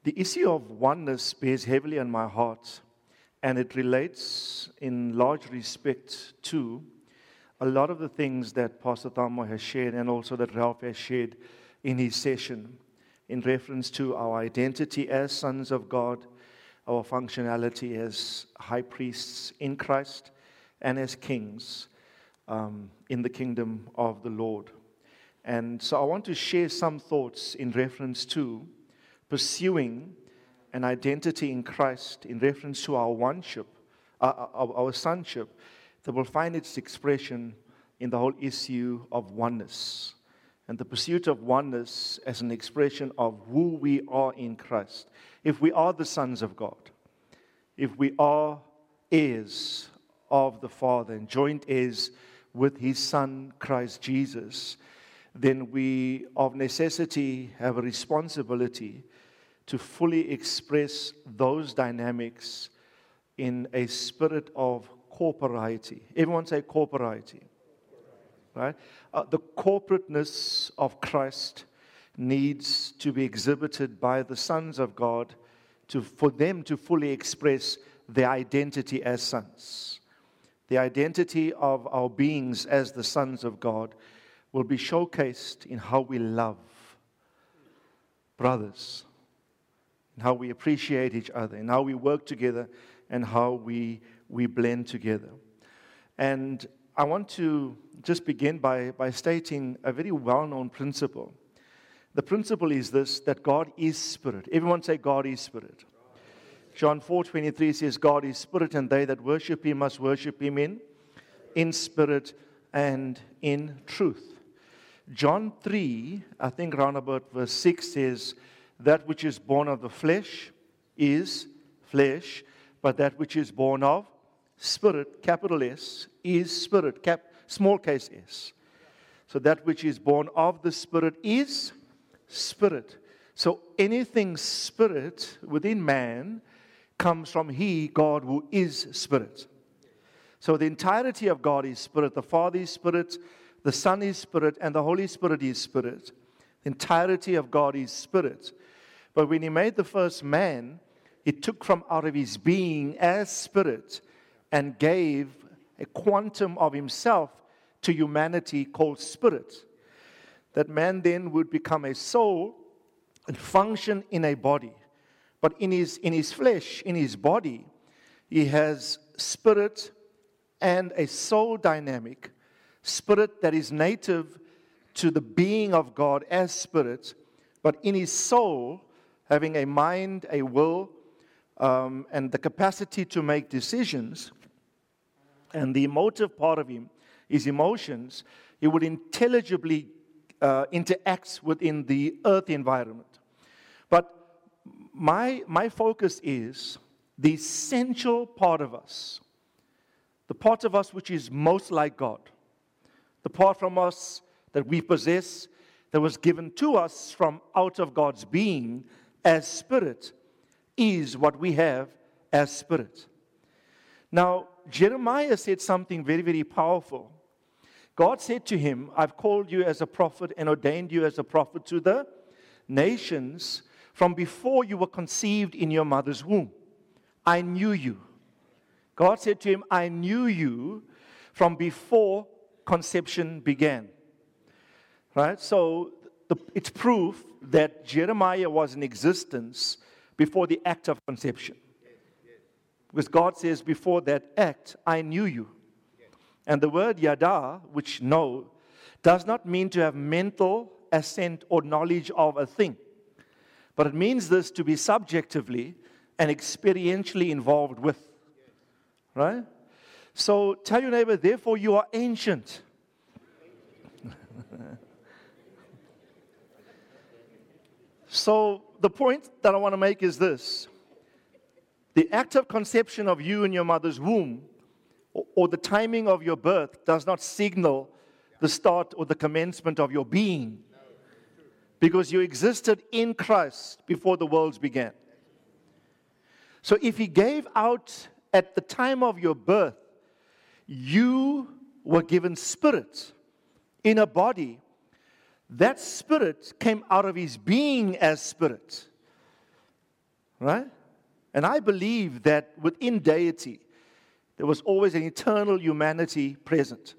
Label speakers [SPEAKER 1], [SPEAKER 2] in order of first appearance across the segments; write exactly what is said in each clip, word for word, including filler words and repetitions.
[SPEAKER 1] The issue of oneness bears heavily on my heart, and it relates in large respect to a lot of the things that Pastor Thamo has shared and also that Ralph has shared in his session in reference to our identity as sons of God, our functionality as high priests in Christ, and as kings um, in the kingdom of the Lord. And so I want to share some thoughts in reference to pursuing an identity in Christ in reference to our oneship, uh, our, our sonship, that will find its expression in the whole issue of oneness. And the pursuit of oneness as an expression of who we are in Christ. If we are the sons of God, if we are heirs of the Father and joint heirs with His Son, Christ Jesus, then we of necessity have a responsibility to fully express those dynamics in a spirit of corporeity. Everyone say corporeity. Right? Uh, the corporateness of Christ needs to be exhibited by the sons of God to, for them to fully express their identity as sons. The identity of our beings as the sons of God will be showcased in how we love brothers, in how we appreciate each other, in how we work together, and how we, we blend together. And I want to just begin by, by stating a very well-known principle. The principle is this, that God is spirit. Everyone say God is spirit. John four twenty-three says, God is spirit, and they that worship Him must worship Him in, in spirit and in truth. John three, I think round about verse six says, that which is born of the flesh is flesh, but that which is born of Spirit, capital S, is Spirit, cap, small case S. So that which is born of the Spirit is Spirit. So anything Spirit within man comes from He, God, who is Spirit. So the entirety of God is Spirit. The Father is Spirit, the Son is Spirit, and the Holy Spirit is Spirit. The entirety of God is Spirit. But when He made the first man, He took from out of His being as Spirit and gave a quantum of Himself to humanity called spirit. That man then would become a soul and function in a body. But in his, in his flesh, in his body, he has spirit and a soul dynamic. Spirit that is native to the being of God as spirit, but in his soul, having a mind, a will, um, and the capacity to make decisions. And the emotive part of him, his emotions, he would intelligibly uh, interact within the earth environment. But my, my focus is the essential part of us, the part of us which is most like God, the part from us that we possess, that was given to us from out of God's being as spirit, is what we have as spirit. Now, Jeremiah said something very, very powerful. God said to him, I've called you as a prophet and ordained you as a prophet to the nations from before you were conceived in your mother's womb. I knew you. God said to him, I knew you from before conception began. Right? So the, it's proof that Jeremiah was in existence before the act of conception. Because God says, before that act, I knew you. And the word yada, which know, does not mean to have mental assent or knowledge of a thing. But it means this to be subjectively and experientially involved with. Right? So tell your neighbor, therefore you are ancient. So the point that I want to make is this. The act of conception of you in your mother's womb, or, or the timing of your birth, does not signal the start or the commencement of your being. Because you existed in Christ before the worlds began. So if He gave out at the time of your birth, you were given spirit in a body. That spirit came out of His being as spirit. right? And I believe that within deity, there was always an eternal humanity present.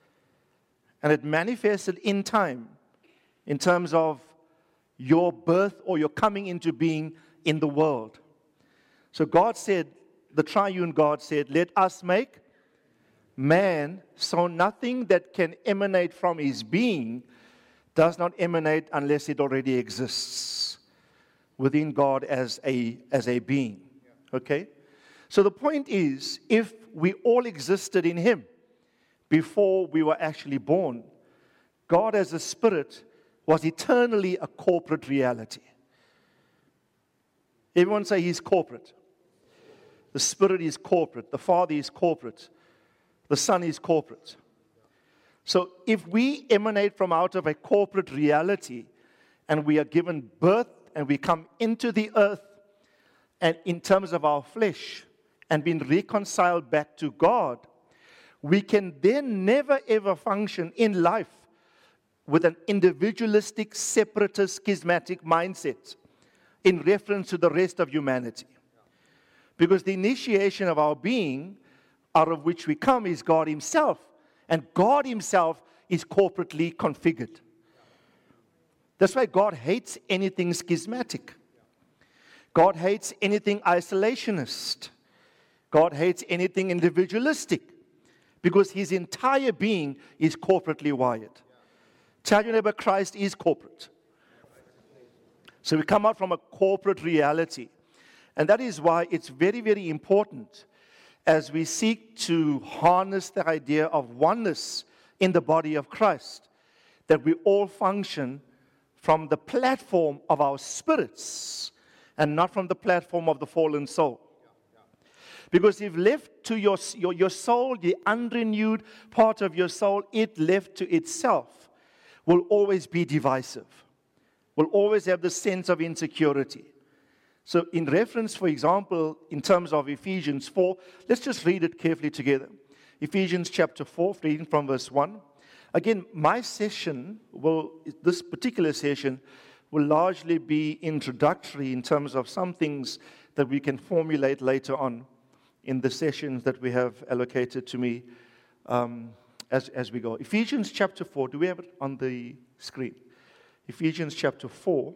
[SPEAKER 1] And it manifested in time, in terms of your birth or your coming into being in the world. So God said, the triune God said, let us make man, so nothing that can emanate from his being does not emanate unless it already exists within God as a, as a being. Okay? So the point is, if we all existed in him before we were actually born, God as a spirit was eternally a corporate reality. Everyone say he's corporate. The Spirit is corporate. The Father is corporate. The Son is corporate. So if we emanate from out of a corporate reality and we are given birth and we come into the earth and in terms of our flesh and been reconciled back to God, we can then never ever function in life with an individualistic, separatist, schismatic mindset in reference to the rest of humanity. Because the initiation of our being, out of which we come, is God himself. And God himself is corporately configured. That's why God hates anything schismatic. God hates anything isolationist. God hates anything individualistic. Because his entire being is corporately wired. Tell your neighbor, Christ is corporate. So we come out from a corporate reality. And that is why it's very, very important as we seek to harness the idea of oneness in the body of Christ, that we all function from the platform of our spirits and not from the platform of the fallen soul. Because if left to your, your, your soul, the unrenewed part of your soul, it left to itself will always be divisive, will always have the sense of insecurity. So in reference, for example, in terms of Ephesians four, let's just read it carefully together. Ephesians chapter four, reading from verse one. Again, my session will, this particular session will largely be introductory in terms of some things that we can formulate later on in the sessions that we have allocated to me um, as, as we go. Ephesians chapter four, do we have it on the screen? Ephesians chapter four.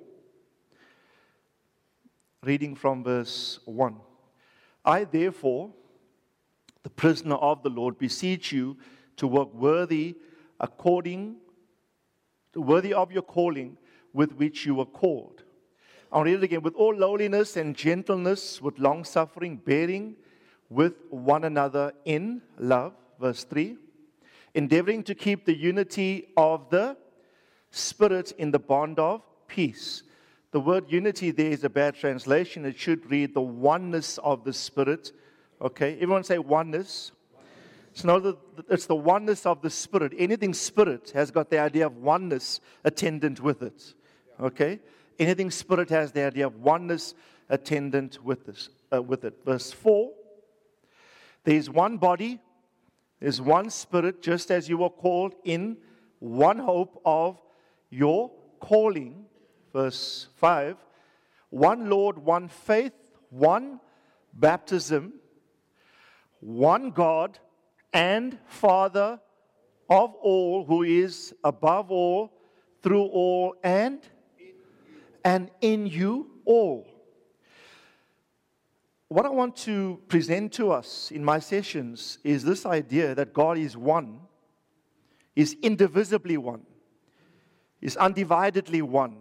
[SPEAKER 1] Reading from verse one. I, therefore, the prisoner of the Lord, beseech you to work worthy according, worthy of your calling with which you were called. I'll read it again. With all lowliness and gentleness, with long-suffering, bearing with one another in love. Verse three. Endeavoring to keep the unity of the Spirit in the bond of peace. The word unity there is a bad translation. It should read the oneness of the Spirit. Okay, everyone say oneness. So now that it's the oneness of the Spirit. Anything Spirit has got the idea of oneness attendant with it. Okay, anything Spirit has the idea of oneness attendant with this, uh, with it. Verse four. There is one body, there is one Spirit, just as you were called in one hope of your calling. Verse five, one Lord, one faith, one baptism, one God and Father of all, who is above all, through all, and, and in you all. What I want to present to us in my sessions is this idea that God is one, is indivisibly one, is undividedly one.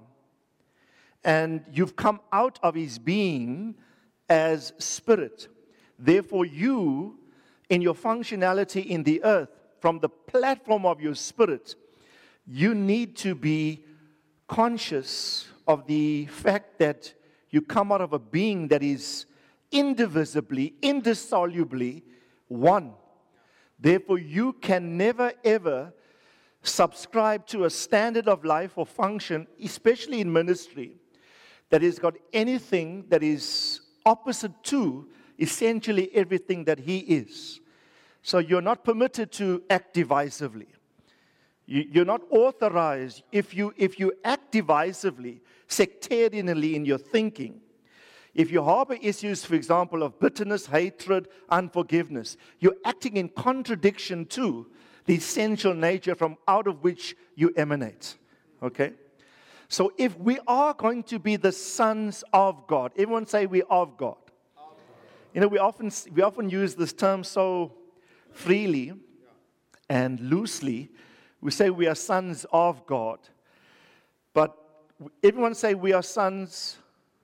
[SPEAKER 1] And you've come out of his being as spirit. Therefore, you, in your functionality in the earth, from the platform of your spirit, you need to be conscious of the fact that you come out of a being that is indivisibly, indissolubly one. Therefore, you can never ever subscribe to a standard of life or function, especially in ministry, that has got anything that is opposite to essentially everything that he is. So you're not permitted to act divisively. You, you're not authorized. If you, if you act divisively, sectarianly in your thinking, If you harbor issues, for example, of bitterness, hatred, unforgiveness, you're acting in contradiction to the essential nature from out of which you emanate. Okay? So if we are going to be the sons of God, everyone say we're of God. You know, we often we often use this term so freely and loosely. We say we are sons of God. But everyone say we are sons.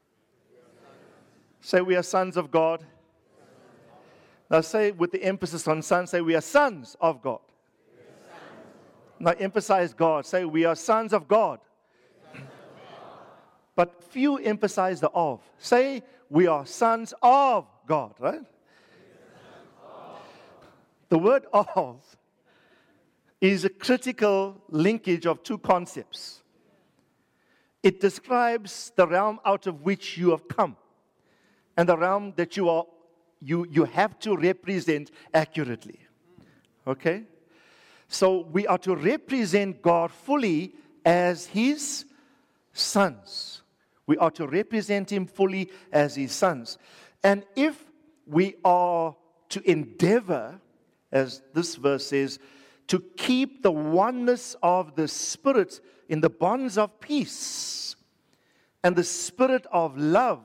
[SPEAKER 1] Say we are sons of God. Now say with the emphasis on sons, say we are sons of God. Now emphasize God. Say we are sons of God. But few emphasize the of. Say we are sons of God, right? The word of is a critical linkage of two concepts. It describes the realm out of which you have come and the realm that you are you, you have to represent accurately. Okay? So we are to represent God fully as His sons. We are to represent Him fully as His sons. And if we are to endeavor, as this verse says, to keep the oneness of the Spirit in the bonds of peace and the spirit of love.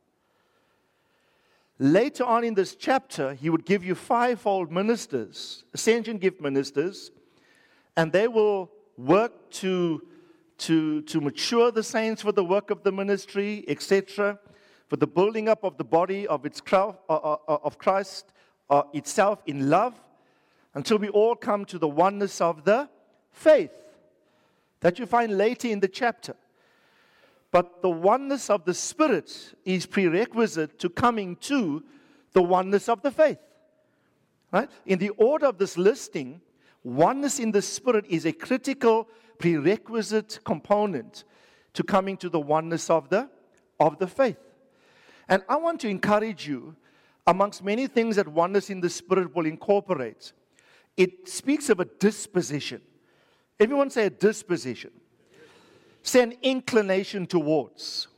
[SPEAKER 1] Later on in this chapter, He would give you fivefold ministers, ascension gift ministers, and they will work to, to, to mature the saints for the work of the ministry, et cetera, for the building up of the body of its of Christ uh, itself in love, until we all come to the oneness of the faith that you find later in the chapter. But the oneness of the Spirit is prerequisite to coming to the oneness of the faith. Right? In the order of this listing, oneness in the Spirit is a critical prerequisite component to coming to the oneness of the, of the faith. And I want to encourage you, amongst many things that oneness in the Spirit will incorporate, it speaks of a disposition. Everyone say a disposition. Say an inclination towards.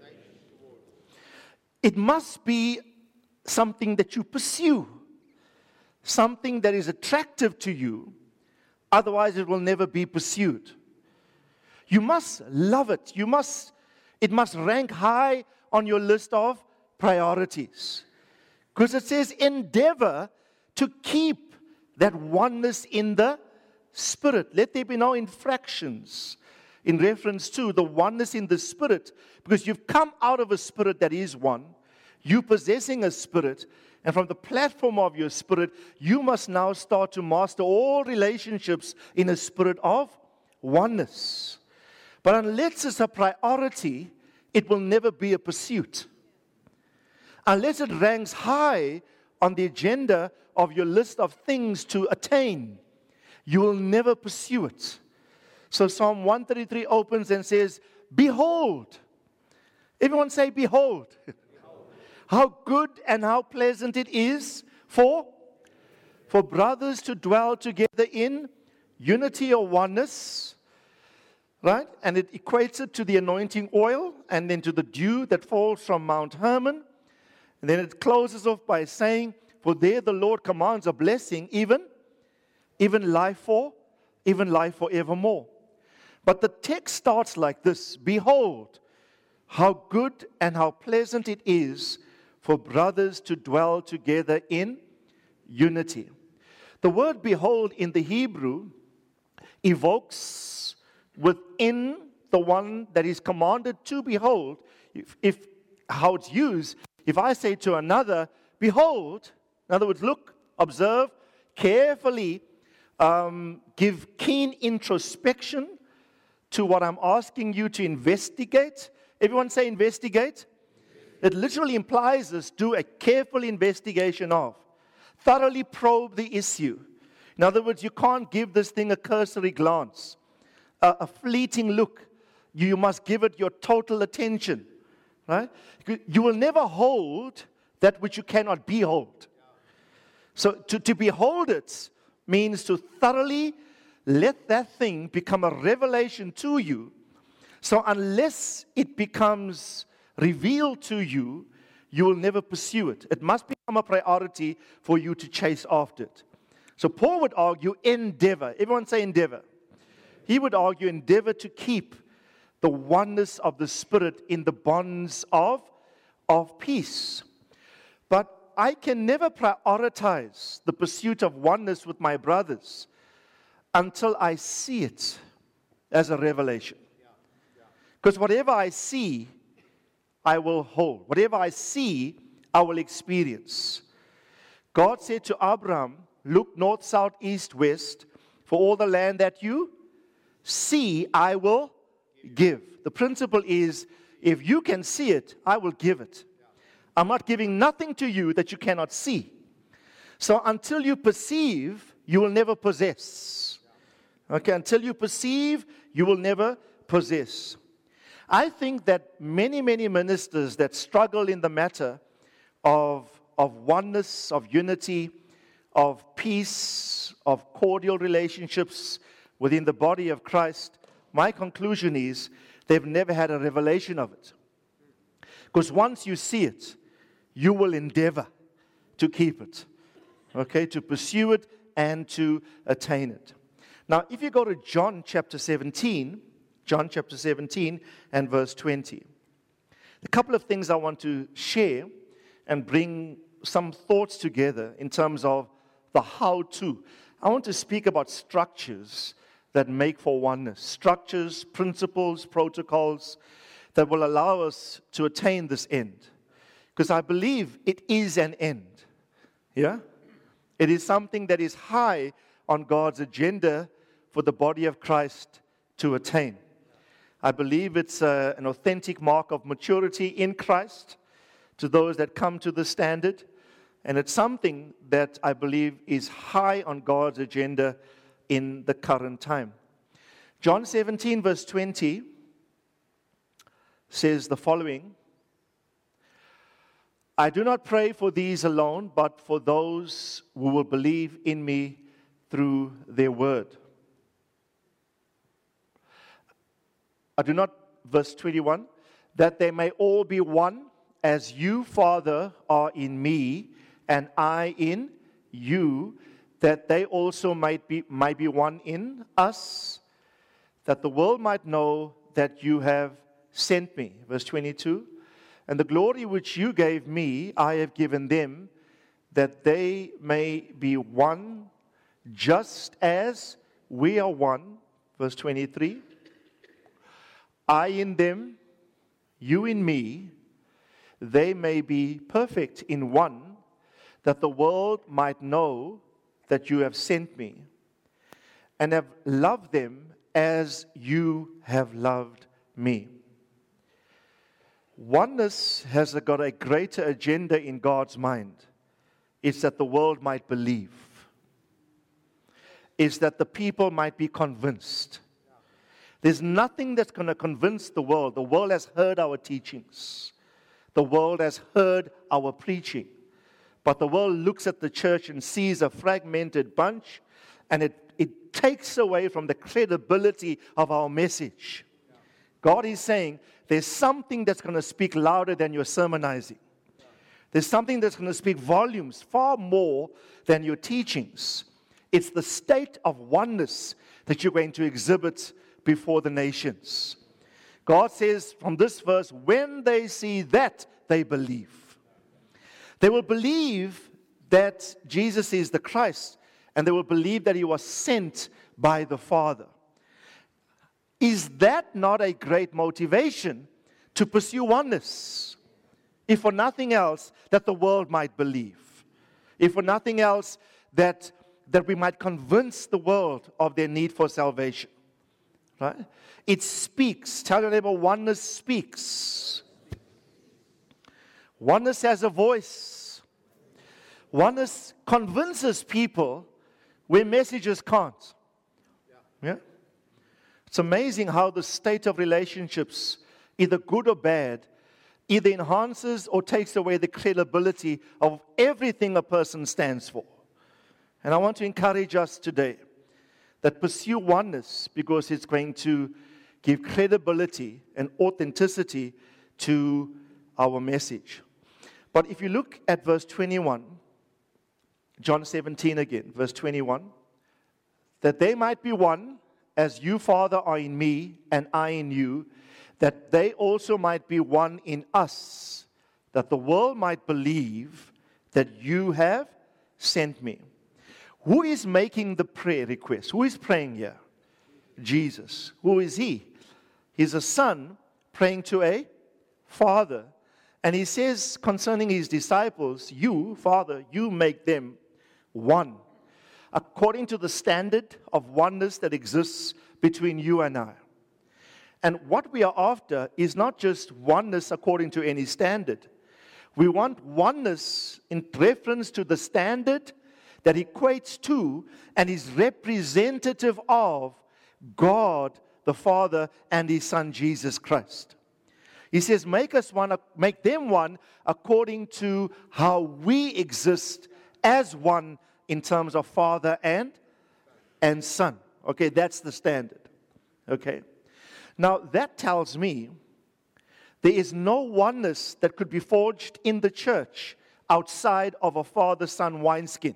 [SPEAKER 1] It must be something that you pursue, something that is attractive to you, otherwise it will never be pursued. You must love it. You must, it must rank high on your list of priorities. Because it says endeavor to keep that oneness in the Spirit. Let there be no infractions in reference to the oneness in the Spirit, because you've come out of a spirit that is one. You possessing a spirit, and from the platform of your spirit, you must now start to master all relationships in a spirit of oneness. But unless it's a priority, it will never be a pursuit. Unless it ranks high on the agenda of your list of things to attain, you will never pursue it. So Psalm one thirty-three opens and says, behold. Everyone say, behold. Behold. How good and how pleasant it is for, for brothers to dwell together in unity or oneness. Right? And it equates it to the anointing oil and then to the dew that falls from Mount Hermon. And then it closes off by saying, for there the Lord commands a blessing, even, even life for, even life forevermore. But the text starts like this: behold, how good and how pleasant it is for brothers to dwell together in unity. The word behold in the Hebrew evokes within the one that is commanded to behold, if, if how it's used, if I say to another, behold, in other words, look, observe, carefully, um, give keen introspection to what I'm asking you to investigate. Everyone say investigate. It literally implies this: do a careful investigation of. Thoroughly probe the issue. In other words, you can't give this thing a cursory glance, a, a fleeting look. You must give it your total attention. Right? You will never hold that which you cannot behold. So to, to behold it means to thoroughly let that thing become a revelation to you. So unless it becomes revealed to you, you will never pursue it. It must become a priority for you to chase after it. So Paul would argue, endeavor. Everyone say endeavor. He would argue, endeavor to keep the oneness of the Spirit in the bonds of, of peace. But I can never prioritize the pursuit of oneness with my brothers until I see it as a revelation. Because whatever I see, I will hold. Whatever I see, I will experience. God said to Abraham, look north, south, east, west, for all the land that you see, I will give. The principle is, if you can see it, I will give it. I'm not giving nothing to you that you cannot see. So until you perceive, you will never possess. Okay, until you perceive, you will never possess. I think that many, many ministers that struggle in the matter of, of oneness, of unity, of peace, of cordial relationships within the body of Christ, my conclusion is they've never had a revelation of it. Because once you see it, you will endeavor to keep it, okay, to pursue it and to attain it. Now, if you go to John chapter seventeen, John chapter seventeen and verse twenty, a couple of things I want to share and bring some thoughts together in terms of the how-to. I want to speak about structures that make for oneness, structures, principles, protocols that will allow us to attain this end. Because I believe it is an end. Yeah? It is something that is high on God's agenda for the body of Christ to attain. I believe it's a, an authentic mark of maturity in Christ to those that come to the standard. And it's something that I believe is high on God's agenda in the current time. John seventeen verse twenty says the following: I do not pray for these alone, but for those who will believe in me through their word. I do not, verse twenty-one, that they may all be one, as you, Father, are in me, and I in you, that they also might be, might be one in us, that the world might know that you have sent me. Verse twenty-two, and the glory which you gave me, I have given them, that they may be one, just as we are one. Verse twenty-three, I in them, you in me, they may be perfect in one, that the world might know that you have sent me, and have loved them as you have loved me. Oneness has got a greater agenda in God's mind. It's that the world might believe. It's that the people might be convinced. There's nothing that's going to convince the world. The world has heard our teachings. The world has heard our preaching. But the world looks at the church and sees a fragmented bunch, and it, it takes away from the credibility of our message. God is saying, there's something that's going to speak louder than your sermonizing. There's something that's going to speak volumes far more than your teachings. It's the state of oneness that you're going to exhibit before the nations. God says from this verse, when they see that, they believe. They will believe that Jesus is the Christ, and they will believe that he was sent by the Father. Is that not a great motivation to pursue oneness? If for nothing else, that the world might believe. If for nothing else, that, that we might convince the world of their need for salvation. Right? It speaks. Tell your neighbor, oneness speaks. Oneness has a voice. Oneness convinces people where messages can't. Yeah? It's amazing how the state of relationships, either good or bad, either enhances or takes away the credibility of everything a person stands for. And I want to encourage us today that pursue oneness, because it's going to give credibility and authenticity to our message. But if you look at verse twenty-one, John seventeen again, verse twenty-one, that they might be one, as you, Father, are in me, and I in you, that they also might be one in us, that the world might believe that you have sent me. Who is making the prayer request? Who is praying here? Jesus. Who is he? He's a son praying to a father. And he says concerning his disciples, you, Father, you make them one, according to the standard of oneness that exists between you and I. And what we are after is not just oneness according to any standard. We want oneness in reference to the standard that equates to and is representative of God the Father and His Son Jesus Christ. He says, make us one, make them one according to how we exist as one in terms of Father and, and Son. Okay, that's the standard. Okay. Now, that tells me there is no oneness that could be forged in the church outside of a father-son wineskin.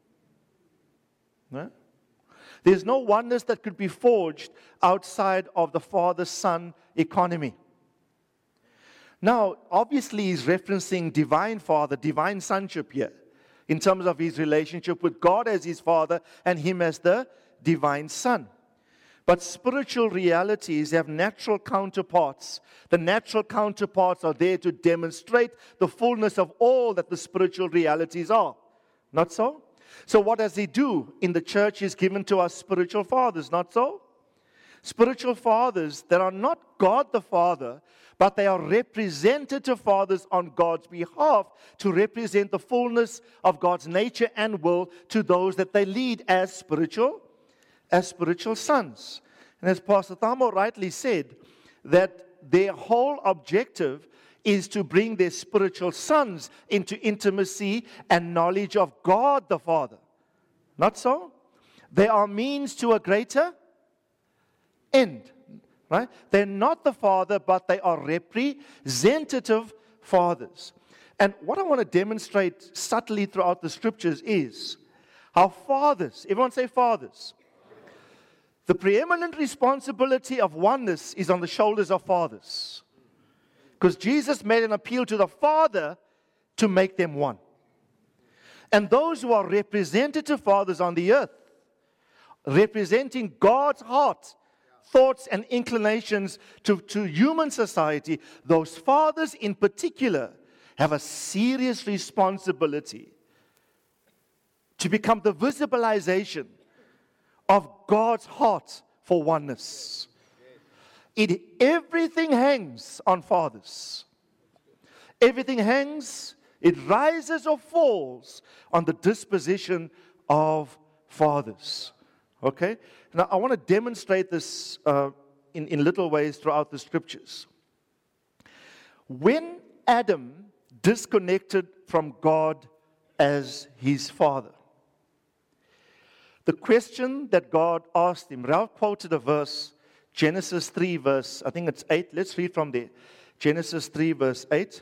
[SPEAKER 1] No? There's no oneness that could be forged outside of the father-son economy. Now, obviously, he's referencing divine Father, divine sonship here, in terms of his relationship with God as his Father and him as the divine Son. But spiritual realities have natural counterparts. The natural counterparts are there to demonstrate the fullness of all that the spiritual realities are. Not so? So what does he do? In the church, he's given to us spiritual fathers. Not so? Spiritual fathers that are not God the Father, but they are representative fathers on God's behalf to represent the fullness of God's nature and will to those that they lead as spiritual as spiritual sons. And as Pastor Thamo rightly said, that their whole objective is to bring their spiritual sons into intimacy and knowledge of God the Father. Not so? They are means to a greater end. Right? They're not the Father, but they are representative fathers. And what I want to demonstrate subtly throughout the scriptures is how fathers, everyone say fathers. The preeminent responsibility of oneness is on the shoulders of fathers. Because Jesus made an appeal to the Father to make them one. And those who are representative fathers on the earth, representing God's heart, thoughts and inclinations to, to human society, those fathers in particular have a serious responsibility to become the visibilization of God's heart for oneness. It, everything hangs on fathers. Everything hangs, it rises or falls on the disposition of fathers. Okay? Now, I want to demonstrate this uh, in, in little ways throughout the scriptures. When Adam disconnected from God as his father, the question that God asked him, Ralph quoted a verse, Genesis three, verse, I think it's eight. Let's read from there. Genesis three, verse eight.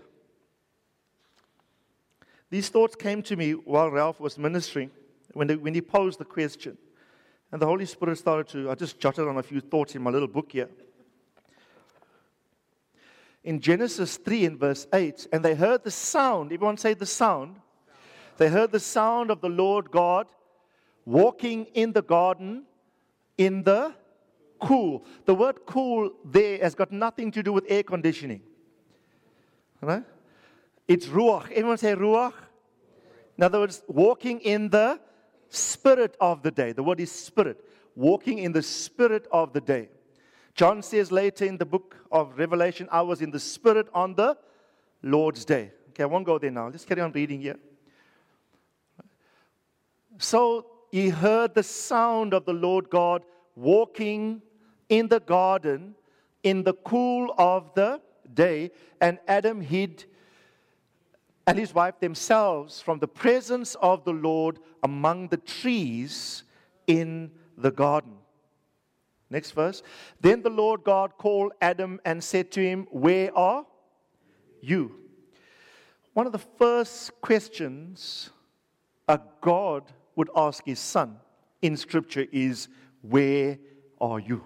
[SPEAKER 1] These thoughts came to me while Ralph was ministering, when, they, when he posed the question. And the Holy Spirit started to, I just jotted on a few thoughts in my little book here. In Genesis three in verse eight, and they heard the sound, everyone say the sound. They heard the sound of the Lord God walking in the garden in the cool. The word cool there has got nothing to do with air conditioning. Right? It's ruach. Everyone say ruach. In other words, walking in the spirit of the day. The word is spirit. Walking in the spirit of the day. John says later in the book of Revelation, I was in the spirit on the Lord's day. Okay, I won't go there now. Let's carry on reading here. So he heard the sound of the Lord God walking in the garden in the cool of the day, and Adam hid and his wife themselves from the presence of the Lord among the trees in the garden. Next verse. Then the Lord God called Adam and said to him, where are you? one of the first questions a God would ask his son in Scripture is, where are you?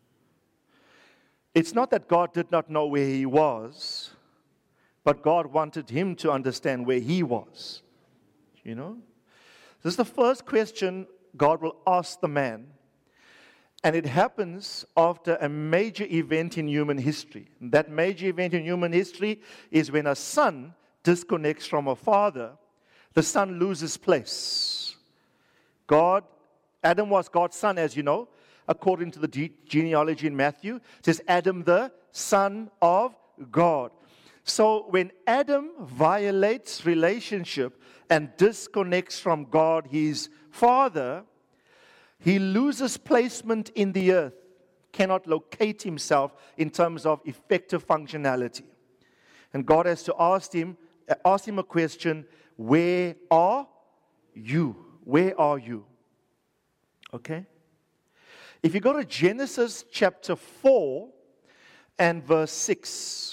[SPEAKER 1] It's not that God did not know where he was, but God wanted him to understand where he was. You know? This is the first question God will ask the man. And it happens after a major event in human history. That major event in human history is when a son disconnects from a father. The son loses place. God, Adam was God's son, as you know, according to the ge- genealogy in Matthew. It says Adam, the son of God. So when Adam violates relationship and disconnects from God, his father, he loses placement in the earth, cannot locate himself in terms of effective functionality. And God has to ask him, ask him a question, where are you? Where are you? Okay? If you go to Genesis chapter four and verse six,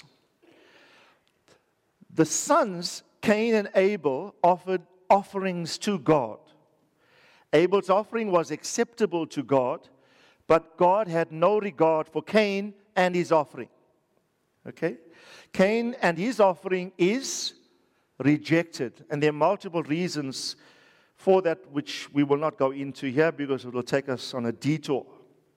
[SPEAKER 1] the sons, Cain and Abel, offered offerings to God. Abel's offering was acceptable to God, but God had no regard for Cain and his offering. Okay? Cain and his offering is rejected. And there are multiple reasons for that, which we will not go into here because it will take us on a detour.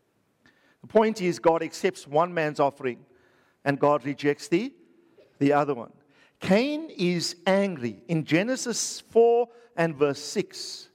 [SPEAKER 1] The point is, God accepts one man's offering and God rejects the, the other one. Cain is angry in Genesis four and verse six.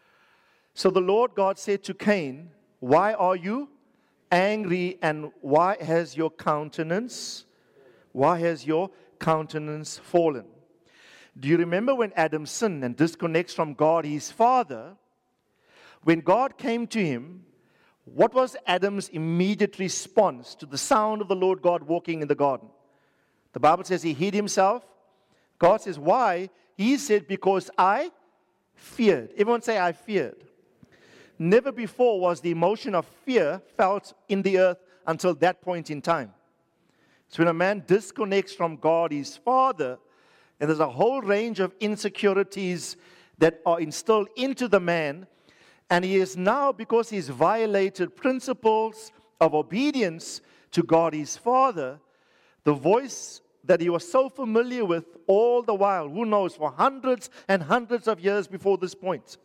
[SPEAKER 1] So the Lord God said to Cain, why are you angry, and why has your countenance, why has your countenance fallen? Do you remember when Adam sinned and disconnects from God, his father? When God came to him, what was Adam's immediate response to the sound of the Lord God walking in the garden? The Bible says he hid himself. God says, why? He said, because I feared. Everyone say, I feared. Never before was the emotion of fear felt in the earth until that point in time. So when a man disconnects from God, his father, and there's a whole range of insecurities that are instilled into the man, and he is now, because he's violated principles of obedience to God, his father, the voice that he was so familiar with all the while, who knows, for hundreds and hundreds of years before this point.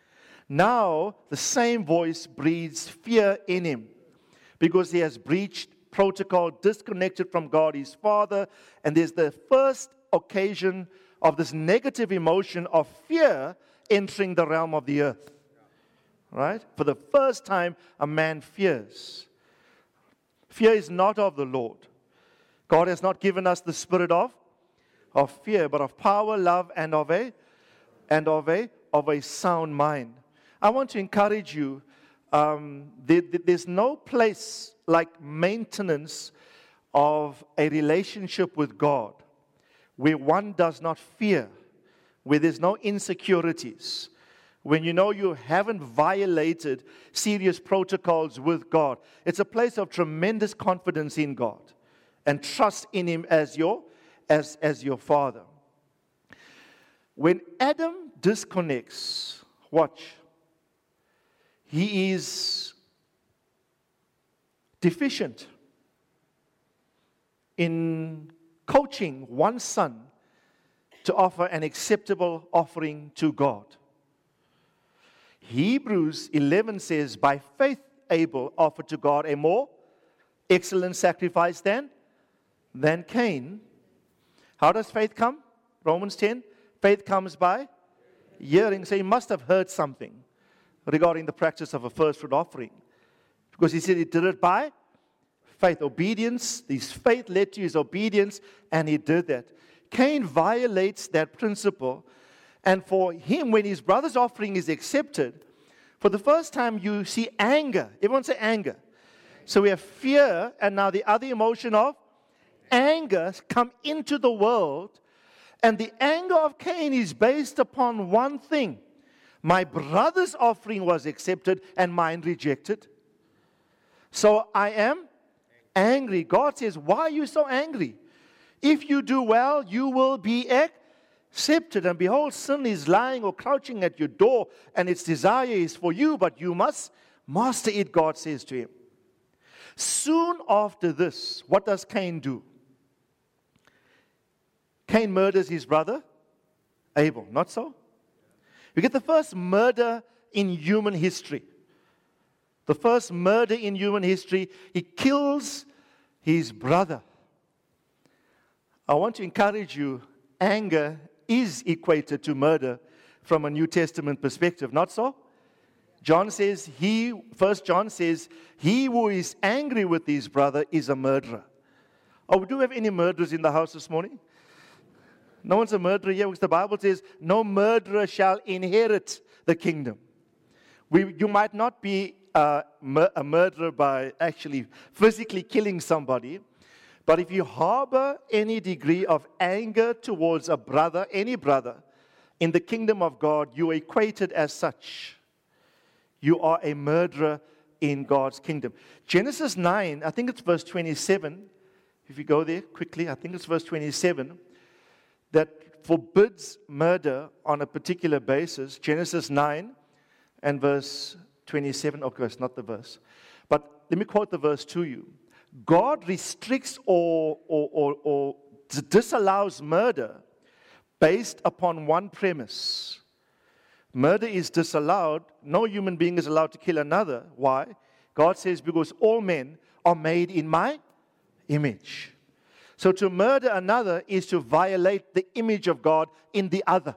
[SPEAKER 1] Now, the same voice breeds fear in him because he has breached protocol, disconnected from God, his father, and there's the first occasion of this negative emotion of fear entering the realm of the earth. Right? For the first time, a man fears. Fear is not of the Lord. God has not given us the spirit of, of fear, but of power, love, and of a and of a of a sound mind. I want to encourage you. Um, there, there's no place like maintenance of a relationship with God where one does not fear, where there's no insecurities, when you know you haven't violated serious protocols with God. It's a place of tremendous confidence in God and trust in Him as your, as, as your Father. When Adam disconnects, watch, he is deficient in coaching one son to offer an acceptable offering to God. Hebrews eleven says, by faith Abel offered to God a more excellent sacrifice than, than Cain. How does faith come? Romans ten. Faith comes by hearing. So he must have heard something regarding the practice of a first fruit offering. Because he said he did it by faith, obedience. His faith led to his obedience, and he did that. Cain violates that principle. And for him, when his brother's offering is accepted, for the first time you see anger. Everyone say anger. So we have fear, and now the other emotion of anger come into the world. And the anger of Cain is based upon one thing. My brother's offering was accepted and mine rejected. So I am angry. God says, why are you so angry? If you do well, you will be accepted, and behold, sin is lying or crouching at your door, and its desire is for you, but you must master it, God says to him. Soon after this, what does Cain do? Cain murders his brother Abel, not so? You get the first murder in human history. The first murder in human history. He kills his brother. I want to encourage you, anger is equated to murder from a New Testament perspective, not so? John says, he, First John says, he who is angry with his brother is a murderer. Oh, do we have any murderers in the house this morning? No one's a murderer here, because the Bible says, no murderer shall inherit the kingdom. We, you might not be uh, mur- a murderer by actually physically killing somebody, but if you harbor any degree of anger towards a brother, any brother, in the kingdom of God, you are equated as such. You are a murderer in God's kingdom. Genesis nine, I think it's verse twenty-seven. If you go there quickly, I think it's verse twenty-seven, that forbids murder on a particular basis. Genesis nine and verse twenty-seven. Of course, not the verse. But let me quote the verse to you. God restricts or, or, or, or disallows murder based upon one premise. Murder is disallowed. No human being is allowed to kill another. Why? God says, because all men are made in my image. So to murder another is to violate the image of God in the other.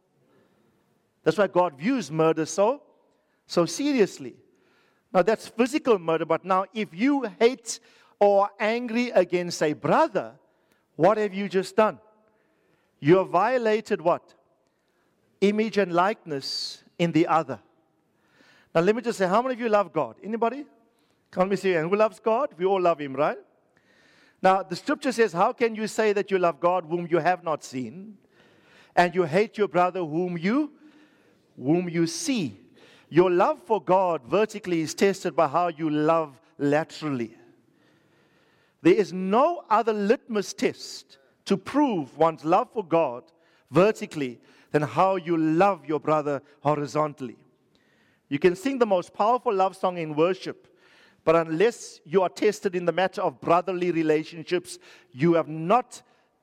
[SPEAKER 1] That's why God views murder so, so seriously. Now that's physical murder, but now if you hate or are angry against a brother, what have you just done? You have violated what? Image and likeness in the other. Now let me just say, how many of you love God? Anybody? Can't we see? And who loves God? We all love Him, right? Now the scripture says, how can you say that you love God whom you have not seen, and you hate your brother whom you, whom you see? Your love for God vertically is tested by how you love laterally. There is no other litmus test to prove one's love for God vertically than how you love your brother horizontally. You can sing the most powerful love song in worship, but unless you are tested in the matter of brotherly relationships, you have not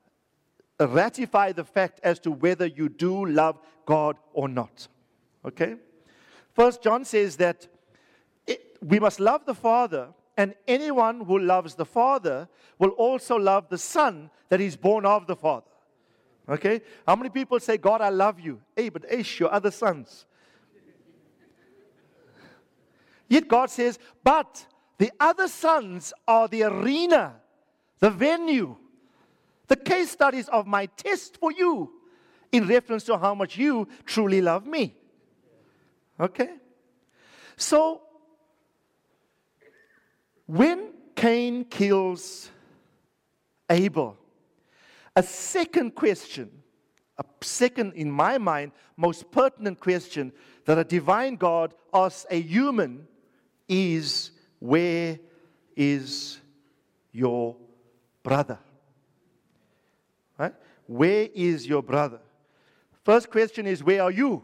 [SPEAKER 1] ratified the fact as to whether you do love God or not. Okay? First John says that it, we must love the Father, and anyone who loves the Father will also love the Son that is born of the Father. Okay? How many people say, God, I love you? Hey, but Ish, your other sons. Yet God says, but the other sons are the arena, the venue, the case studies of my test for you in reference to how much you truly love me. Okay? So, when Cain kills Abel, a second question, a second, in my mind, most pertinent question that a divine God asks a human is, where is your brother? Right? Where is your brother? First question is, where are you?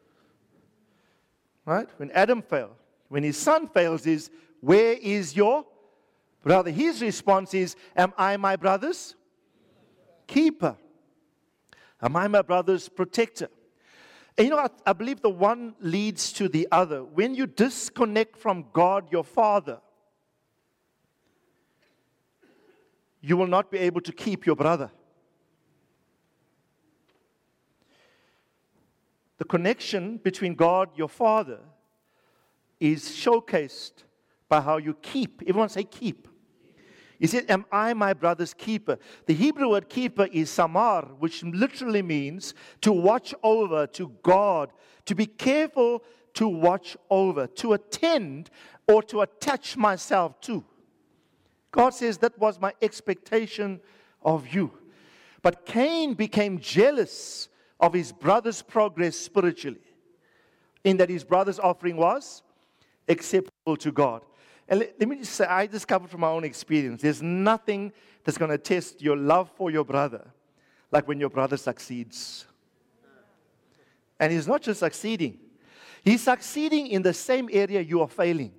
[SPEAKER 1] Right? When Adam failed, when his son fails, is, where is your brother? His response is, am I my brother's keeper? Am I my brother's protector? And you know, I, I believe the one leads to the other. When you disconnect from God, your Father, you will not be able to keep your brother. The connection between God, your Father, is showcased by how you keep. Everyone say keep. He said, am I my brother's keeper? The Hebrew word keeper is samar, which literally means to watch over, to guard, to be careful, to watch over, to attend, or to attach myself to. God says that was my expectation of you. But Cain became jealous of his brother's progress spiritually, in that his brother's offering was acceptable to God. And let, let me just say, I discovered from my own experience, there's nothing that's going to test your love for your brother like when your brother succeeds. And he's not just succeeding. He's succeeding in the same area you are failing.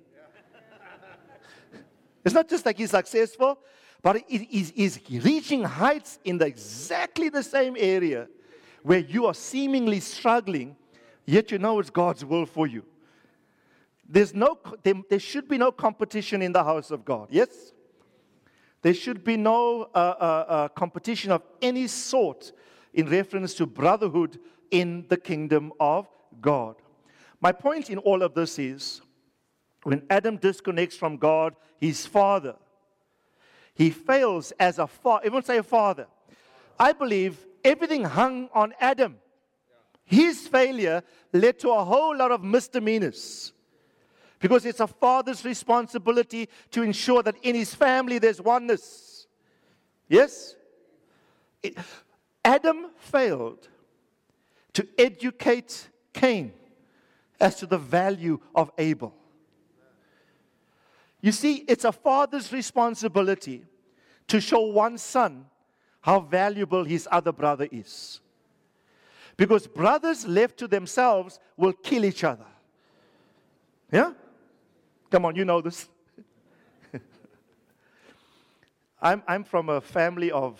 [SPEAKER 1] It's not just like he's successful, but he's, he's reaching heights in the exactly the same area where you are seemingly struggling, yet you know it's God's will for you. There's no, there, there should be no competition in the house of God. Yes? There should be no uh, uh, uh, competition of any sort in reference to brotherhood in the kingdom of God. My point in all of this is, when Adam disconnects from God, his father, he fails as a father. Everyone say a father. I believe everything hung on Adam. His failure led to a whole lot of misdemeanors. Because it's a father's responsibility to ensure that in his family there's oneness. Yes? It, Adam failed to educate Cain as to the value of Abel. You see, it's a father's responsibility to show one son how valuable his other brother is. Because brothers left to themselves will kill each other. Yeah? Come on, you know this. I'm, I'm from a family of,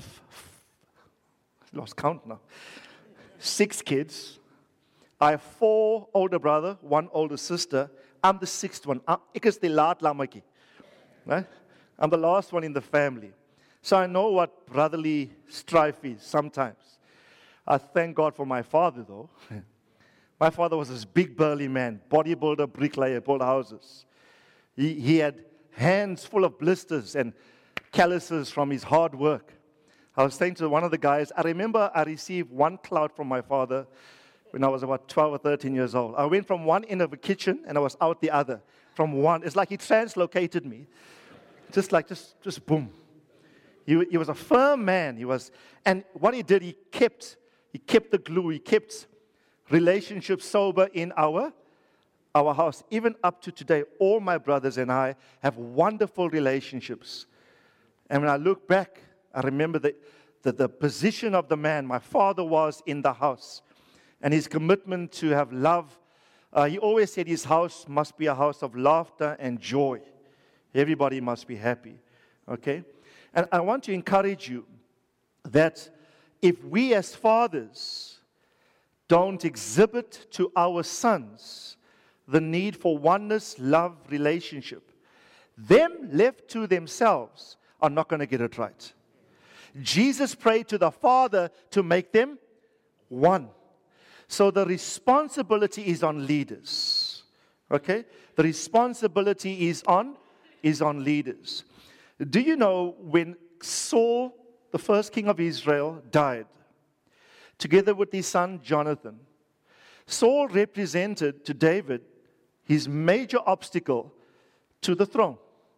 [SPEAKER 1] lost count now, six kids. I have four older brother, one older sister. I'm the sixth one. Ek is die laat lammetjie. Right? I'm the last one in the family. So I know what brotherly strife is sometimes. I thank God for my father, though. My father was this big burly man, bodybuilder, bricklayer, built houses. He, he had hands full of blisters and calluses from his hard work. I was saying to one of the guys, I remember I received one clout from my father when I was about twelve or thirteen years old. I went from one end of the kitchen and I was out the other. From one, it's like he translocated me. Just like, just, just boom. He, he was a firm man. He was, and what he did, he kept, he kept the glue. He kept relationships sober in our, our house. Even up to today, all my brothers and I have wonderful relationships. And when I look back, I remember the, the, the position of the man my father was in the house. And his commitment to have love. Uh, he always said his house must be a house of laughter and joy. Everybody must be happy. Okay? And I want to encourage you that if we as fathers don't exhibit to our sons the need for oneness, love, relationship, them left to themselves are not going to get it right. Jesus prayed to the Father to make them one. So the responsibility is on leaders. Okay? The responsibility is on, is on leaders. Do you know when Saul, the first king of Israel, died, together with his son Jonathan, Saul represented to David his major obstacle to the throne.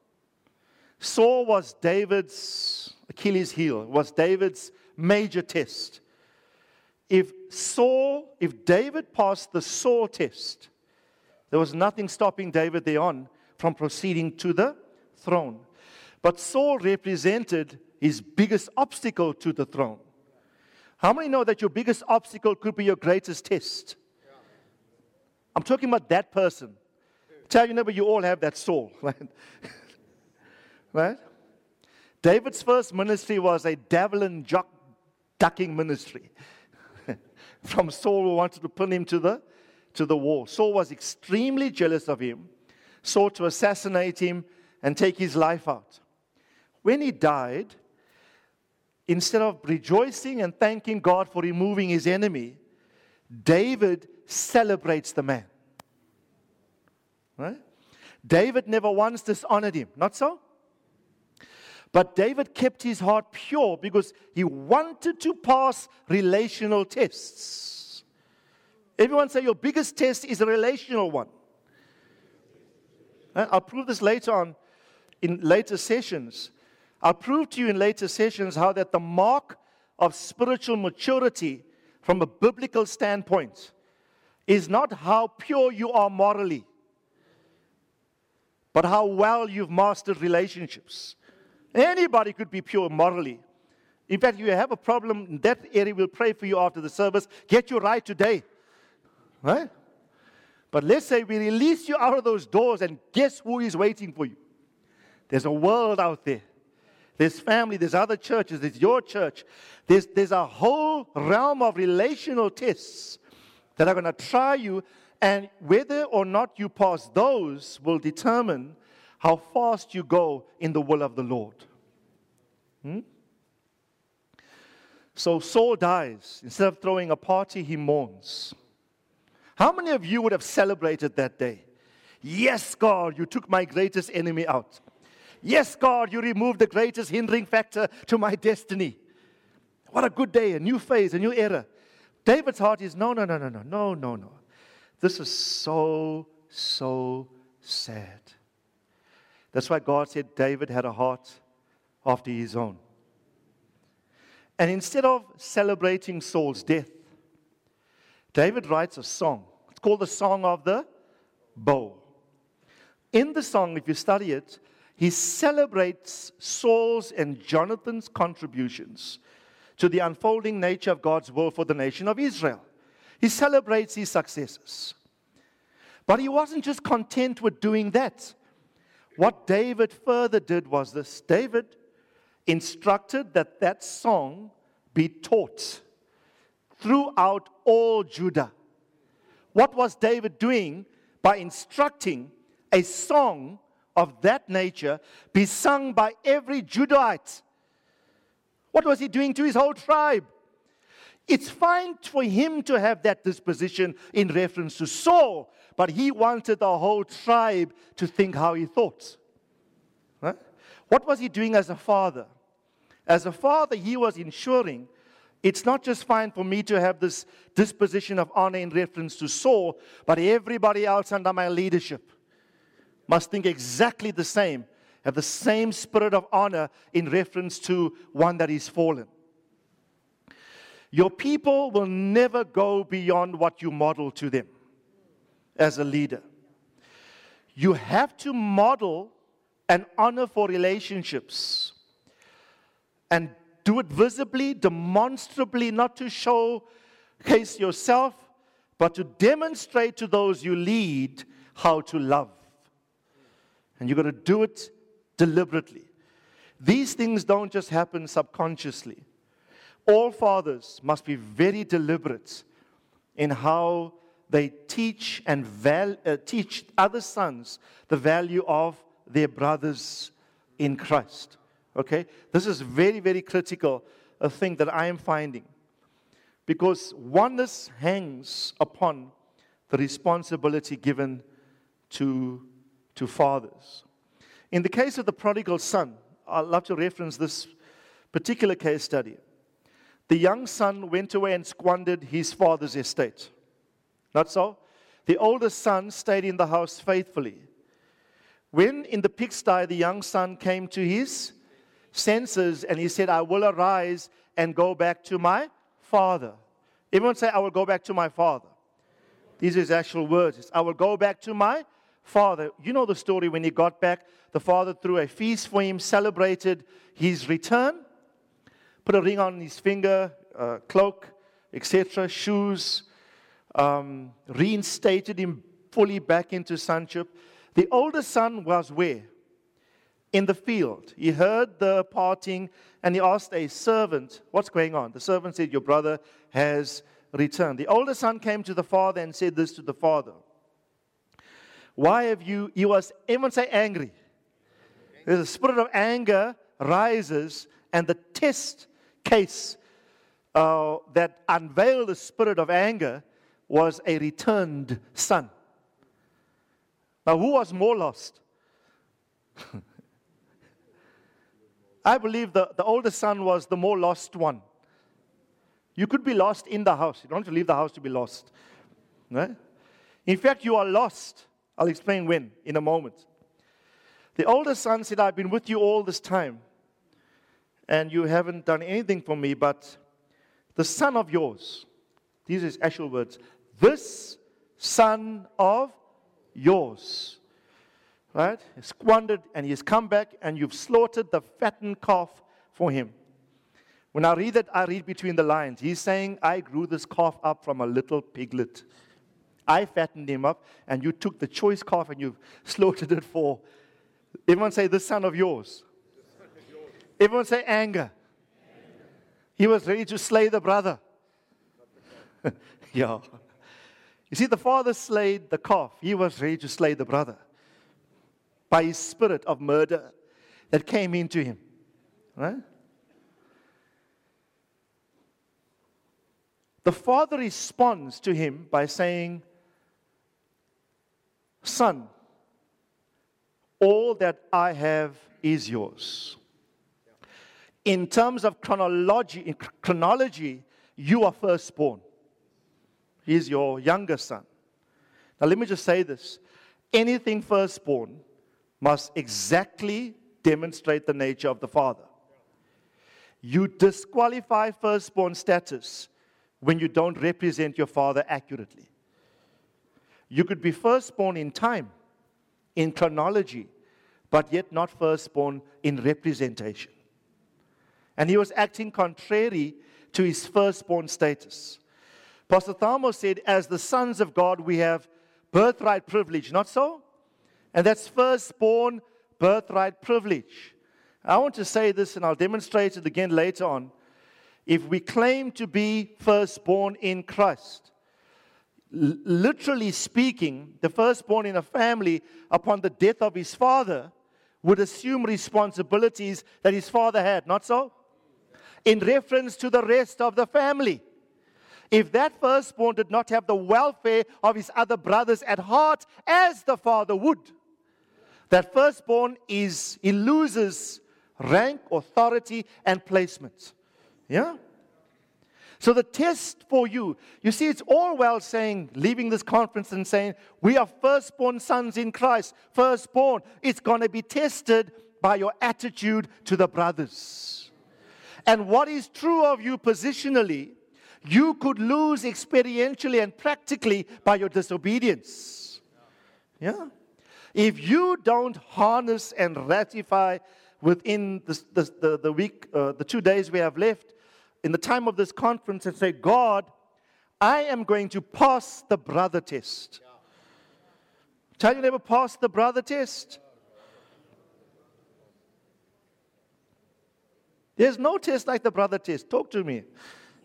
[SPEAKER 1] Saul was David's Achilles heel, was David's major test. If Saul, if David passed the Saul test, there was nothing stopping David thereon from proceeding to the throne. But Saul represented his biggest obstacle to the throne. How many know that your biggest obstacle could be your greatest test? I'm talking about that person. Tell your neighbor you all have that Saul. Right? Right? David's first ministry was a javelin jock ducking ministry. From Saul who wanted to put him to the, to the war. Saul was extremely jealous of him, sought to assassinate him and take his life out. When he died, instead of rejoicing and thanking God for removing his enemy, David celebrates the man. Right? David never once dishonored him, not so? But David kept his heart pure because he wanted to pass relational tests. Everyone say your biggest test is a relational one. I'll prove this later on in later sessions. I'll prove to you in later sessions how that the mark of spiritual maturity from a biblical standpoint is not how pure you are morally, but how well you've mastered relationships. Anybody could be pure morally. In fact, if you have a problem in that area, we'll pray for you after the service. Get you right today. Right? But let's say we release you out of those doors, and guess who is waiting for you? There's a world out there. There's family, there's other churches, there's your church. There's, there's a whole realm of relational tests that are going to try you, and whether or not you pass those will determine how fast you go in the will of the Lord. Hmm? So Saul dies. Instead of throwing a party, he mourns. How many of you would have celebrated that day? Yes, God, you took my greatest enemy out. Yes, God, you removed the greatest hindering factor to my destiny. What a good day, a new phase, a new era. David's heart is, no, no, no, no, no, no, no, no. This is so, so sad. That's why God said David had a heart after his own. And instead of celebrating Saul's death, David writes a song. It's called the Song of the Bow. In the song, if you study it, he celebrates Saul's and Jonathan's contributions to the unfolding nature of God's will for the nation of Israel. He celebrates his successes. But he wasn't just content with doing that. What David further did was this. David instructed that that song be taught throughout all Judah. What was David doing by instructing a song of that nature be sung by every Judahite? What was he doing to his whole tribe? It's fine for him to have that disposition in reference to Saul, but he wanted the whole tribe to think how he thought. Right? What was he doing as a father? As a father, he was ensuring it's not just fine for me to have this disposition of honor in reference to Saul, but everybody else under my leadership must think exactly the same, have the same spirit of honor in reference to one that is fallen. Your people will never go beyond what you model to them as a leader. You have to model an honor for relationships and do it visibly, demonstrably, not to showcase yourself, but to demonstrate to those you lead how to love. And you've got to do it deliberately. These things don't just happen subconsciously. All fathers must be very deliberate in how they teach and val- uh, teach other sons the value of their brothers in Christ. Okay? This is very, very critical, a thing that I am finding. Because oneness hangs upon the responsibility given to, to fathers. In the case of the prodigal son, I'd love to reference this particular case study. The young son went away and squandered his father's estate. Not so? The older son stayed in the house faithfully. When in the pigsty the young son came to his senses and he said, I will arise and go back to my father. Everyone say, I will go back to my father. These are his actual words. It's, I will go back to my father. You know the story. When he got back, the father threw a feast for him, celebrated his return, put a ring on his finger, uh, cloak, et cetera, shoes, um, reinstated him fully back into sonship. The older son was where? In the field. He heard the parting and he asked a servant, what's going on? The servant said, your brother has returned. The older son came to the father and said this to the father. Why have you, he was, everyone say angry. There's a spirit of anger rises, and the test case uh, that unveiled the spirit of anger was a returned son. Now, who was more lost? I believe the, the older son was the more lost one. You could be lost in the house. You don't have to leave the house to be lost. Right? In fact, you are lost. I'll explain when, in a moment. The older son said, I've been with you all this time, and you haven't done anything for me, but the son of yours, these are his actual words, this son of yours, right, is squandered, and he has come back, and you've slaughtered the fattened calf for him. When I read that, I read between the lines. He's saying, I grew this calf up from a little piglet, I fattened him up, and you took the choice calf and you slaughtered it for. Everyone say, this son of yours. Everyone say, anger. He was ready to slay the brother. Yeah. You see, the father slayed the calf. He was ready to slay the brother by his spirit of murder that came into him. Right? The father responds to him by saying, son, all that I have is yours. In terms of chronology, in chronology, you are firstborn. He is your younger son. Now let me just say this. Anything firstborn must exactly demonstrate the nature of the father. You disqualify firstborn status when you don't represent your father accurately. You could be firstborn in time, in chronology, but yet not firstborn in representation. And he was acting contrary to his firstborn status. Pastor Thamo said, as the sons of God, we have birthright privilege, not so? And that's firstborn birthright privilege. I want to say this, and I'll demonstrate it again later on. If we claim to be firstborn in Christ, l- literally speaking, the firstborn in a family, upon the death of his father, would assume responsibilities that his father had, not so? In reference to the rest of the family. If that firstborn did not have the welfare of his other brothers at heart, as the father would, that firstborn is, he loses rank, authority, and placement. Yeah? So the test for you, you see, it's all well saying, leaving this conference and saying, we are firstborn sons in Christ, firstborn. It's going to be tested by your attitude to the brothers. And what is true of you positionally, you could lose experientially and practically by your disobedience. Yeah? If you don't harness and ratify within the, the, the, the week, uh, the two days we have left, in the time of this conference, and say, God, I am going to pass the brother test. Tell you never pass the brother test. There's no test like the brother test. Talk to me.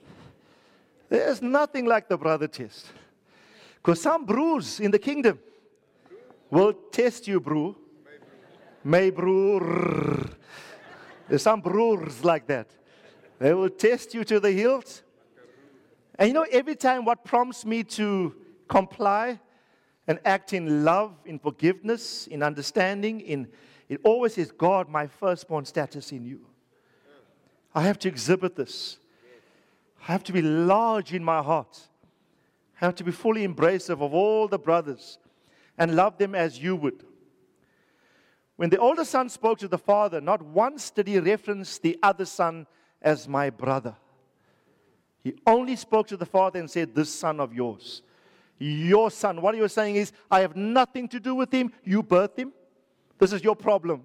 [SPEAKER 1] There's nothing like the brother test. Because some brews in the kingdom will test you, brew. May brew. There's some brewers like that. They will test you to the hilt. And you know, every time what prompts me to comply and act in love, in forgiveness, in understanding, in it always is, God, my firstborn status in you. I have to exhibit this. I have to be large in my heart. I have to be fully embracive of all the brothers and love them as you would. When the older son spoke to the father, not once did he reference the other son as my brother. He only spoke to the father and said, this son of yours, your son. What he was saying is, I have nothing to do with him. You birthed him. This is your problem.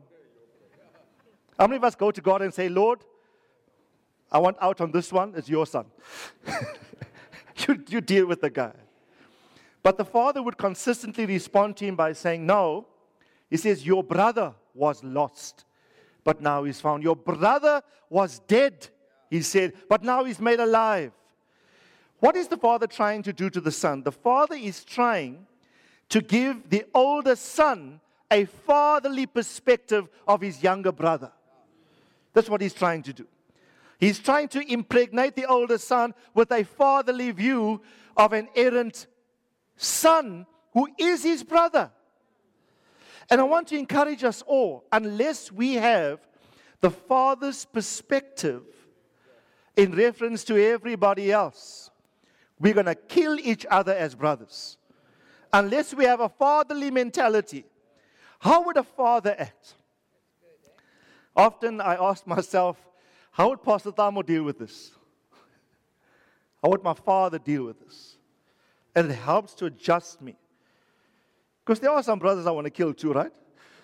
[SPEAKER 1] How many of us go to God and say, Lord, I want out on this one. It's your son. you, you deal with the guy. But the father would consistently respond to him by saying, no. He says, your brother was lost, but now he's found. Your brother was dead, he said, but now he's made alive. What is the father trying to do to the son? The father is trying to give the older son a fatherly perspective of his younger brother. That's what he's trying to do. He's trying to impregnate the older son with a fatherly view of an errant son who is his brother. And I want to encourage us all, unless we have the father's perspective in reference to everybody else, we're going to kill each other as brothers. Unless we have a fatherly mentality, how would a father act? Often I ask myself, how would Pastor Thamo deal with this? How would my father deal with this? And it helps to adjust me. Because there are some brothers I want to kill too, right?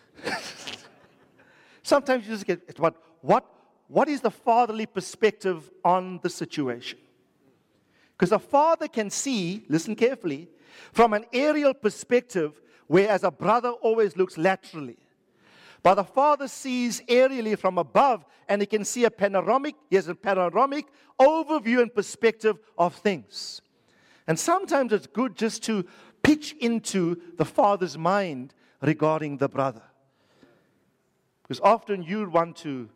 [SPEAKER 1] Sometimes you just get, what, what, what is the fatherly perspective on the situation? Because a father can see, listen carefully, from an aerial perspective, whereas a brother always looks laterally. But the father sees aerially from above, and he can see a panoramic, yes, a panoramic overview and perspective of things. And sometimes it's good just to pitch into the father's mind regarding the brother. Because often you want to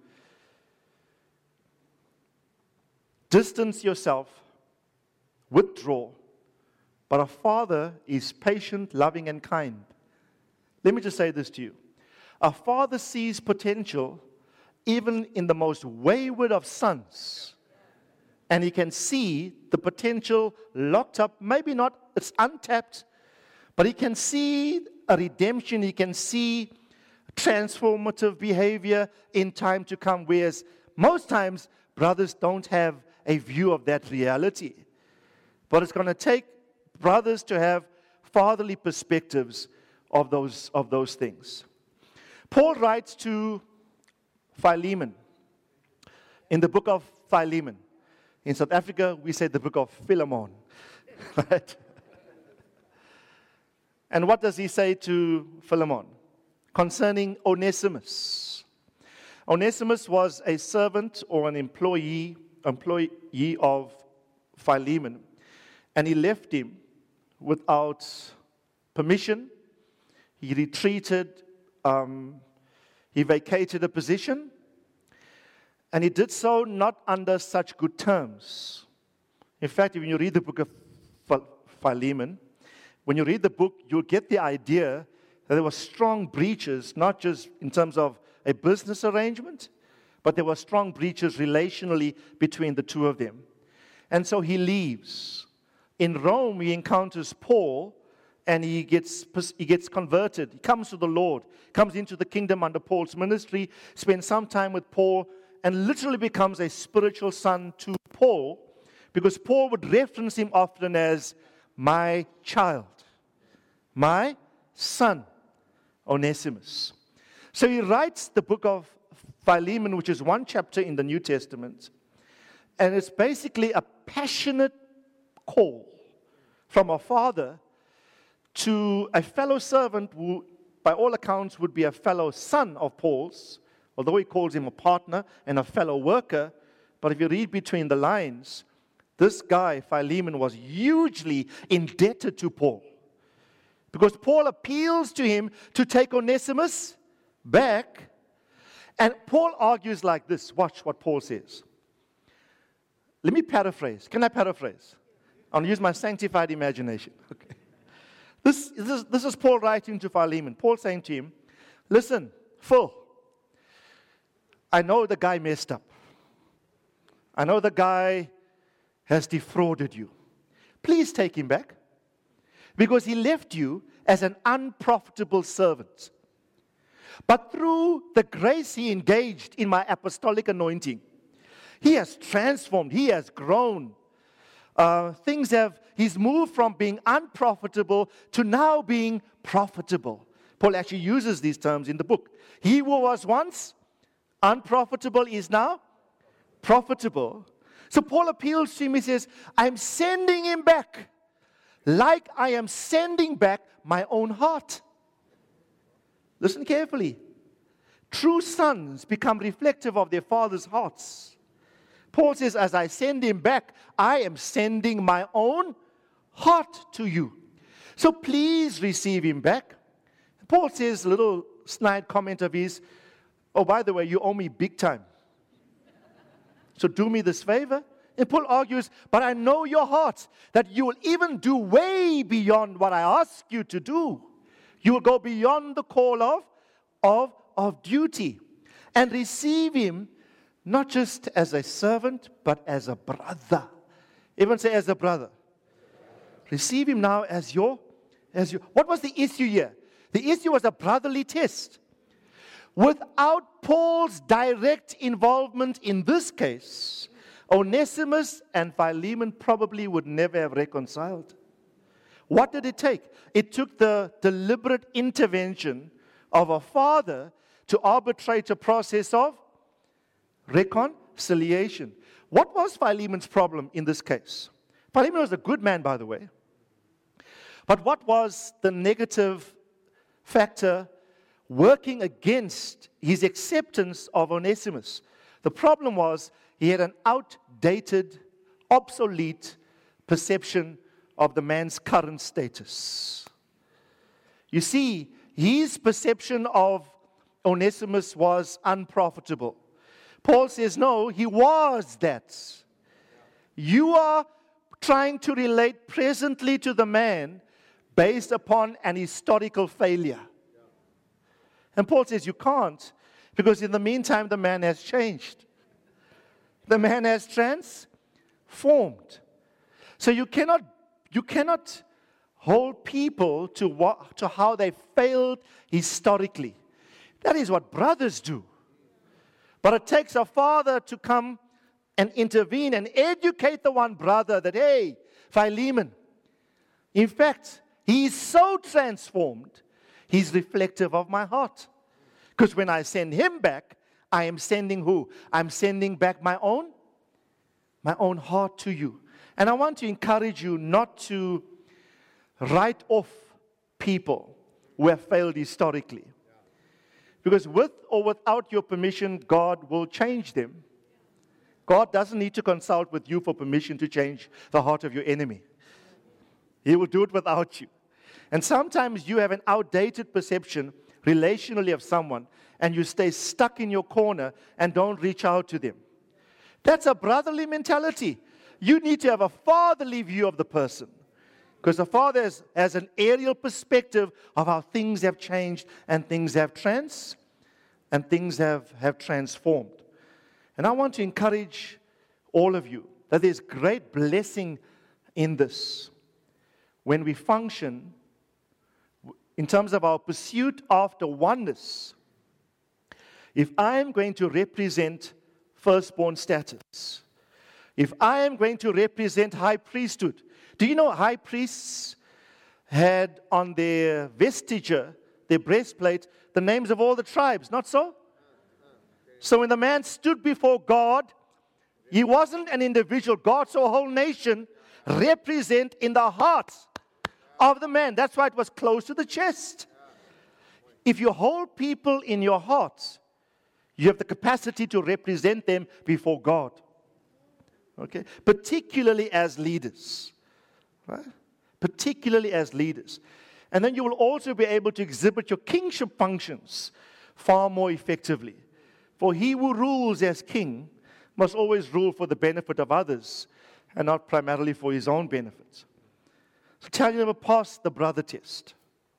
[SPEAKER 1] distance yourself, withdraw, but a father is patient, loving, and kind. Let me just say this to you. A father sees potential even in the most wayward of sons. And he can see the potential locked up, maybe not, it's untapped, but he can see a redemption, he can see transformative behavior in time to come, whereas most times brothers don't have a view of that reality. But it's going to take brothers to have fatherly perspectives of those, of those things. Paul writes to Philemon in the book of Philemon. In South Africa, we say the book of Philemon. Right? And what does he say to Philemon? Concerning Onesimus. Onesimus was a servant or an employee, employee of Philemon. And he left him without permission. He retreated. Um, he vacated a position. And he did so not under such good terms. In fact, when you read the book of Philemon, when you read the book, you'll get the idea that there were strong breaches, not just in terms of a business arrangement, but there were strong breaches relationally between the two of them. And so he leaves. In Rome, he encounters Paul, and he gets, he gets converted. He comes to the Lord, comes into the kingdom under Paul's ministry, spends some time with Paul, and literally becomes a spiritual son to Paul, because Paul would reference him often as my child, my son, Onesimus. So he writes the book of Philemon, which is one chapter in the New Testament, and it's basically a passionate call from a father to a fellow servant who, by all accounts, would be a fellow son of Paul's, although he calls him a partner and a fellow worker. But if you read between the lines, this guy, Philemon, was hugely indebted to Paul. Because Paul appeals to him to take Onesimus back. And Paul argues like this. Watch what Paul says. Let me paraphrase. Can I paraphrase? I'll use my sanctified imagination. Okay. This, this, is, this is Paul writing to Philemon. Paul saying to him, listen, Phil, I know the guy messed up. I know the guy has defrauded you. Please take him back, because he left you as an unprofitable servant. But through the grace he engaged in my apostolic anointing, he has transformed, he has grown. Uh, things have, he's moved from being unprofitable to now being profitable. Paul actually uses these terms in the book. He who was once unprofitable is now profitable. So Paul appeals to him. He says, I'm sending him back like I am sending back my own heart. Listen carefully. True sons become reflective of their father's hearts. Paul says, as I send him back, I am sending my own heart to you. So please receive him back. Paul says, a little snide comment of his, oh, by the way, you owe me big time. So do me this favor. And Paul argues, but I know your heart, that you will even do way beyond what I ask you to do. You will go beyond the call of, of, of duty and receive him not just as a servant, but as a brother. Even say as a brother. Receive him now as your, as your. What was the issue here? The issue was a brotherly test. Without Paul's direct involvement in this case, Onesimus and Philemon probably would never have reconciled. What did it take? It took the deliberate intervention of a father to arbitrate a process of reconciliation. What was Philemon's problem in this case? Philemon was a good man, by the way. But what was the negative factor working against his acceptance of Onesimus? The problem was he had an outdated, obsolete perception of the man's current status. You see, his perception of Onesimus was unprofitable. Paul says, no, he was that. You are trying to relate presently to the man based upon an historical failure. And Paul says you can't, because in the meantime the man has changed. The man has transformed. So you cannot, you cannot hold people to what, to how they failed historically. That is what brothers do. But it takes a father to come and intervene and educate the one brother that, hey, Philemon, in fact, he is so transformed, he's reflective of my heart. Because when I send him back, I am sending who? I'm sending back my own, my own heart to you. And I want to encourage you not to write off people who have failed historically. Because with or without your permission, God will change them. God doesn't need to consult with you for permission to change the heart of your enemy. He will do it without you. And sometimes you have an outdated perception relationally of someone, and you stay stuck in your corner and don't reach out to them. That's a brotherly mentality. You need to have a fatherly view of the person. Because the father has, has an aerial perspective of how things have changed and things have trans and things have, have transformed. And I want to encourage all of you that there's great blessing in this. When we function in terms of our pursuit after oneness, if I am going to represent firstborn status, if I am going to represent high priesthood, do you know high priests had on their vestigia, their breastplate, the names of all the tribes, not so? So when the man stood before God, he wasn't an individual. God saw a whole nation represent in the heart of the man. That's why it was close to the chest. If you hold people in your heart, you have the capacity to represent them before God. Okay? Particularly as leaders. Right? Particularly as leaders. And then you will also be able to exhibit your kingship functions far more effectively. For he who rules as king must always rule for the benefit of others and not primarily for his own benefit. So tell you never passed the brother test.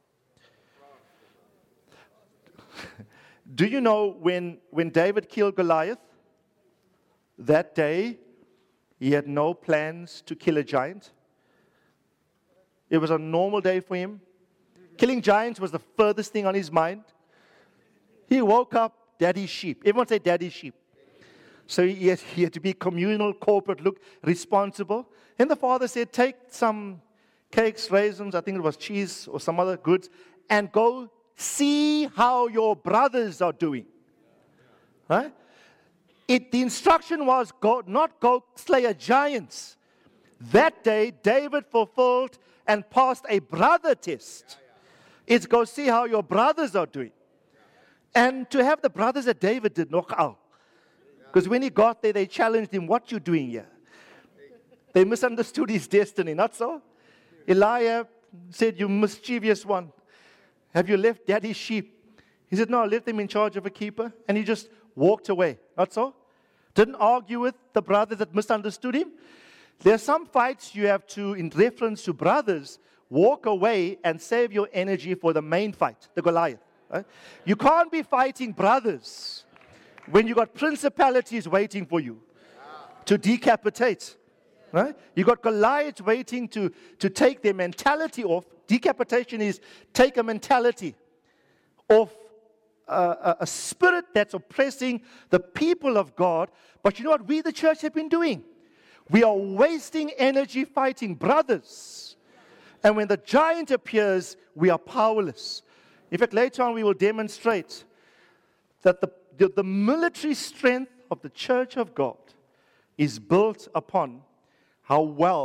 [SPEAKER 1] Do you know when, when David killed Goliath, that day he had no plans to kill a giant? It was a normal day for him. Killing giants was the furthest thing on his mind. He woke up, daddy's sheep. Everyone say daddy's sheep. So he had, he had to be communal, corporate, look responsible. And the father said, take some cakes, raisins, I think it was cheese or some other goods, and go see how your brothers are doing. Right? It, the instruction was go, not go slay a giant. That day, David fulfilled and passed a brother test. It's go see how your brothers are doing. And to have the brothers that David did knock out. Because when he got there, they challenged him, what you doing here? They misunderstood his destiny, not so? Eliab said, you mischievous one. Have you left daddy's sheep? He said, no, I left them in charge of a keeper. And he just walked away, not so? Didn't argue with the brothers that misunderstood him. There are some fights you have to, in reference to brothers, walk away and save your energy for the main fight, the Goliath. Right? You can't be fighting brothers when you got principalities waiting for you to decapitate. Right? You got Goliath waiting to, to take their mentality off. Decapitation is take a mentality off uh, a, a spirit that's oppressing the people of God. But you know what we, the church, have been doing? We are wasting energy fighting brothers. And when the giant appears, we are powerless. In fact, later on we will demonstrate that the, the, the military strength of the church of God is built upon how well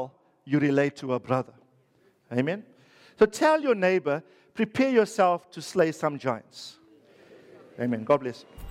[SPEAKER 1] you relate to a brother. Amen? So tell your neighbor, prepare yourself to slay some giants. Amen. God bless you.